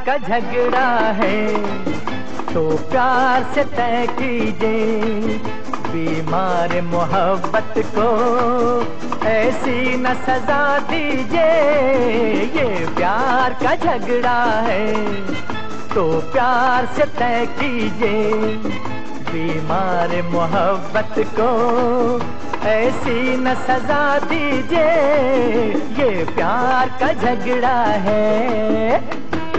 का झगड़ा है तो प्यार से तय कीजिए, बीमार मोहब्बत को ऐसी न सजा दीजिए। ये प्यार का झगड़ा है तो प्यार से तय कीजिए, बीमार मोहब्बत को ऐसी न सजा दीजिए। ये प्यार का झगड़ा है।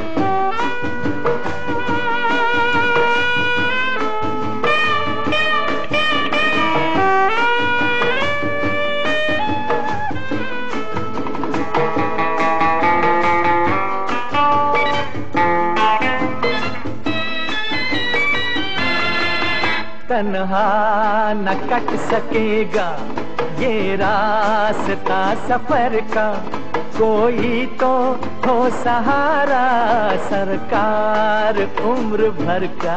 तन्हा न कट सकेगा ये रास्ता सफर का, कोई तो हो सहारा सरकार उम्र भर का।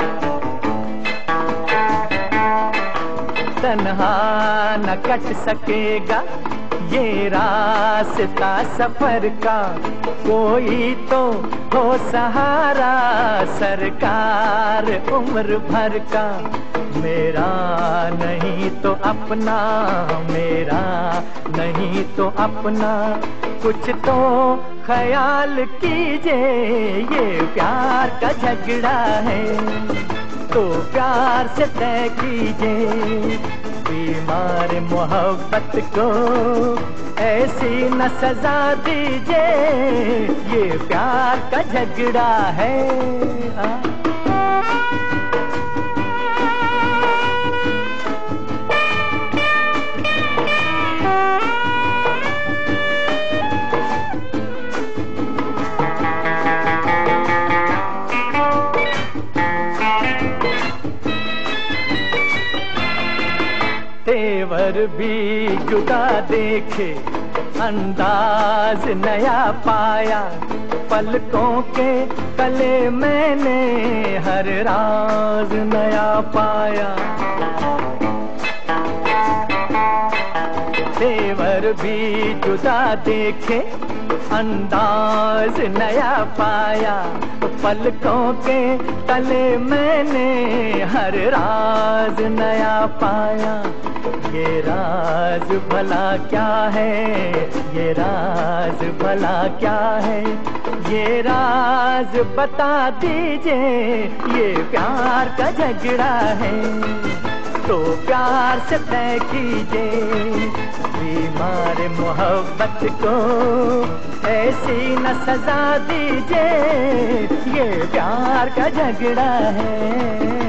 तन्हा न कट सकेगा ये रास्ता सफर का, कोई तो हो सहारा सरकार उम्र भर का। मेरा नहीं तो अपना, मेरा नहीं तो अपना, कुछ तो ख्याल कीजिए। ये प्यार का झगड़ा है तो प्यार से तय कीजिए, बीमार मोहब्बत को ऐसी न सजा दीजिए। ये प्यार का झगड़ा है। तेवर भी जुदा देखे, अंदाज नया पाया, पलकों के तले मैंने हर राज नया पाया। तेवर भी जुदा देखे, अंदाज नया पाया, पलकों के तले मैंने हर राज नया पाया। ये राज भला क्या है, ये राज भला क्या है, ये राज बता दीजिए। ये प्यार का झगड़ा है तो प्यार से तय कीजिए, बीमार मोहब्बत को ऐसी न सजा दीजिए। ये प्यार का झगड़ा है।